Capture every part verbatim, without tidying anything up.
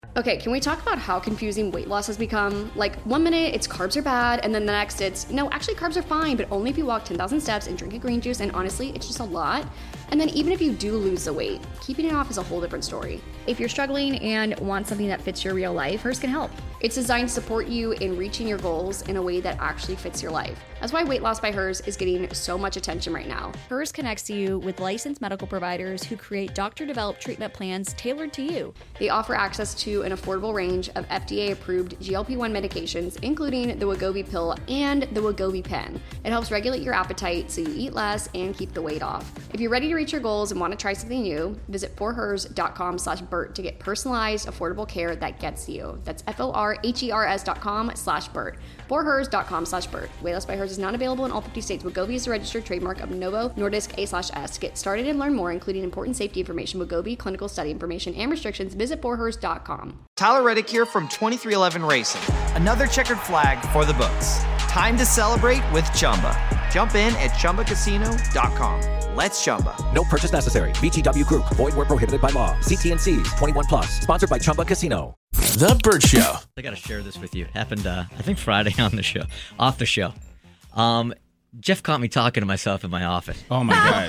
Okay, can we talk about how confusing weight loss has become? Like, one minute it's carbs are bad, and then the next it's, no, actually carbs are fine, but only if you walk ten thousand steps and drink a green juice, and honestly, it's just a lot. And then even if you do lose the weight, keeping it off is a whole different story. If you're struggling and want something that fits your real life, Hers can help. It's designed to support you in reaching your goals in a way that actually fits your life. That's why Weight Loss by Hers is getting so much attention right now. Hers connects you with licensed medical providers who create doctor-developed treatment plans tailored to you. They offer access to an affordable range of F D A-approved G L P one medications, including the Wegovy pill and the Wegovy pen. It helps regulate your appetite so you eat less and keep the weight off. If you're ready to reach your goals and want to try something new, visit forhers.com slash Bert to get personalized, affordable care that gets you. That's F-O-R-H-E-R-S dot com slash Bert. forhers.com slash Bert. Weight Loss by Hers is not available in all fifty states. Wegovy is a registered trademark of Novo Nordisk A slash S. To get started and learn more, including important safety information, Wegovy, clinical study information, and restrictions, visit forhers dot com. Tyler Reddick here from twenty-three eleven Racing. Another checkered flag for the books. Time to celebrate with Chumba. Jump in at Chumba Casino dot com. Let's Chumba. No purchase necessary. V G W Group. Void where prohibited by law. See T and C's. twenty-one plus. Sponsored by Chumba Casino. The Bert Show. I got to share this with you. It happened, uh, I think, Friday on the show. Off the show. Um, Jeff caught me talking to myself in my office. Oh, my God.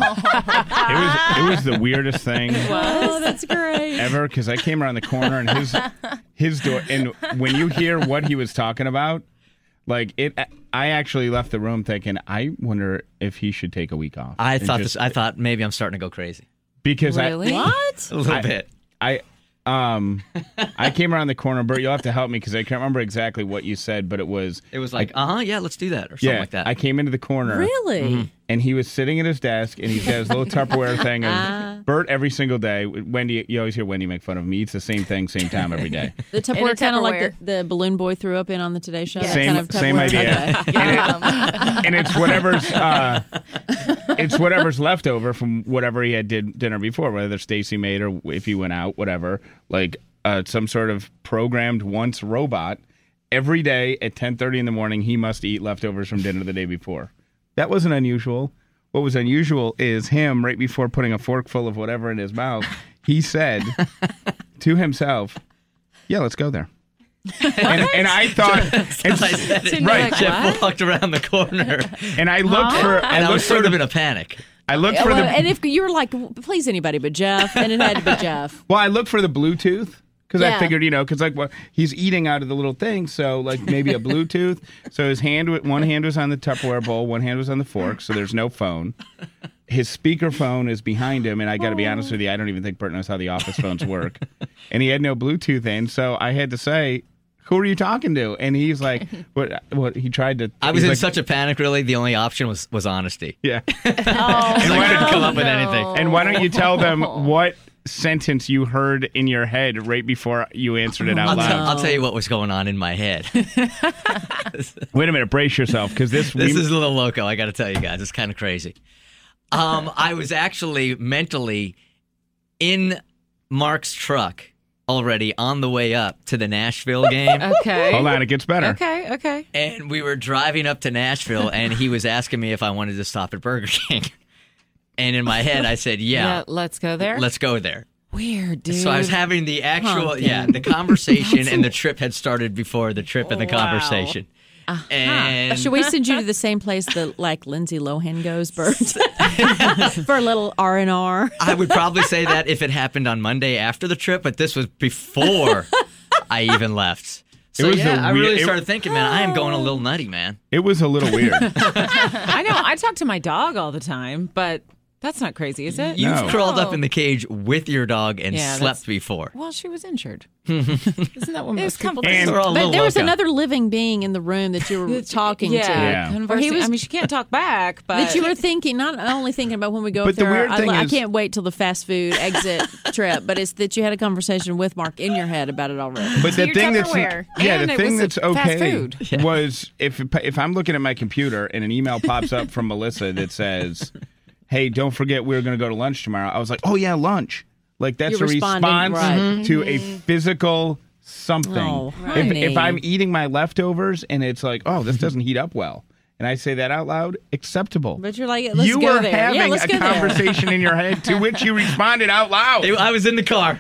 it was it was the weirdest thing. Oh, that's great. Ever, because I came around the corner and his his door, and when you hear what he was talking about, like it, I actually left the room thinking, I wonder if he should take a week off. I thought just, this. I thought maybe I'm starting to go crazy. Because really? I What? A little I, bit. I um I came around the corner, Bert. You'll have to help me because I can't remember exactly what you said, but it was It was like, uh huh, yeah, let's do that, or something yeah. like that. I came into the corner, Really? Mm-hmm. and he was sitting at his desk, and he's got his little Tupperware thing. And Bert, every single day, Wendy, you always hear Wendy make fun of him. He eats the same thing, same time every day. The In Tupperware a kind of like Tupperware. the, the balloon boy threw up in on the Today Show. Same, kind of same Tupperware? idea. Okay. And, it- and it's whatever's uh, it's whatever's left over from whatever he had did dinner before, whether Stacy made or if he went out, whatever. Like uh, some sort of programmed once robot. Every day at ten thirty in the morning, he must eat leftovers from dinner the day before. That wasn't unusual. What was unusual is him, right before putting a fork full of whatever in his mouth, he said to himself, yeah, let's go there. and, and I thought, and, I said it. right, like, Jeff what? walked around the corner, and I looked for, I and I looked was for sort the, of in a panic. I looked Yeah, for well, the, and if you were like, please anybody but Jeff, and it had to be Jeff. well, I looked for the Bluetooth. Because Yeah. I figured, you know, because like well, he's eating out of the little thing, so like maybe a Bluetooth. So his hand, wa- one hand was on the Tupperware bowl, one hand was on the fork, so there's no phone. His speakerphone is behind him, and I got to be honest with you, I don't even think Bert knows how the office phones work. And he had no Bluetooth in, so I had to say, "Who are you talking to?" And he's like, "What? What?" He tried to. I was he's in like, such a panic. Really, the only option was was honesty. yeah. Oh, So I couldn't come up with anything. And why don't you tell them what sentence you heard in your head right before you answered it out I'll, loud? tell, I'll tell you what was going on in my head. Wait a minute, brace yourself, because this This we, is a little loco. I got to tell you guys, it's kind of crazy. Um, I was actually mentally in Mark's truck already on the way up to the Nashville game. okay. Hold on, it gets better. Okay, okay. And we were driving up to Nashville, and he was asking me if I wanted to stop at Burger King. And in my head, I said, yeah, let's go there. let's go there. Weird, dude. So I was having the actual, Pumpkin. yeah, the conversation, and the trip had started before the trip and the Wow. conversation. And Should we send you to the same place that like Lindsay Lohan goes, Bert, for a little R and R? I would probably say that if it happened on Monday after the trip, but this was before I even left. So It was yeah, the I weird- really it- started thinking, man, I am going a little nutty, man. It was a little weird. I know. I talk to my dog all the time, but that's not crazy, is it? You've No. curled up in the cage with your dog and Yeah, slept that's- before. Well, she was injured. Isn't that what It was most people And- They're all a But little there was loco. another living being in the room that you were talking yeah, to. Yeah. conversing. Or he was- I mean, she can't talk back, but That you were thinking, not only thinking about when we go But up the there, weird I, thing I is- can't wait till the fast food exit trip, but it's that you had a conversation with Mark in your head about it already. But the your thing that's Tupperware. yeah, And the it thing was that's fast okay food. was if if I'm looking at my computer and an email pops up from Melissa that says, "Hey, don't forget we're going to go to lunch tomorrow." I was like, "Oh yeah, lunch." Like that's You're a responding, response right. to a physical something. Oh, if, honey. if I'm eating my leftovers and it's like, "Oh, this doesn't heat up well." And I say that out loud, acceptable. But you're like, let's you go were there. having yeah, let's a go there. conversation in your head to which you responded out loud. I was in the car.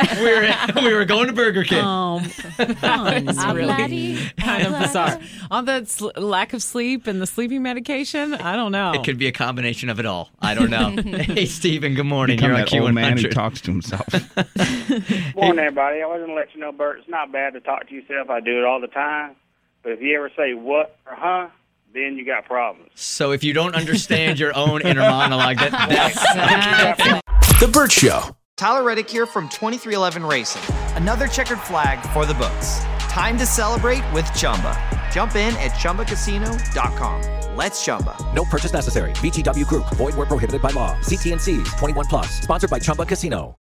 we were we were going to Burger King. Um, It's really Laddie. kind of bizarre. All the sl- lack of sleep and the sleeping medication, I don't know. It could be a combination of it all. I don't know. Hey, Stephen, good morning. Become You're on that Q old one man who hundred. talks to himself. Morning, everybody. I was going to let you know, Bert, it's not bad to talk to yourself. I do it all the time. But if you ever say what or huh, then you got problems. So if you don't understand your own inner monologue, that, that's The Burt Show. Tyler Reddick here from twenty-three eleven Racing. Another checkered flag for the books. Time to celebrate with Chumba. Jump in at Chumba Casino dot com. Let's Chumba. No purchase necessary. V G W Group. Void where prohibited by law. See T N Cs. twenty-one plus. Sponsored by Chumba Casino.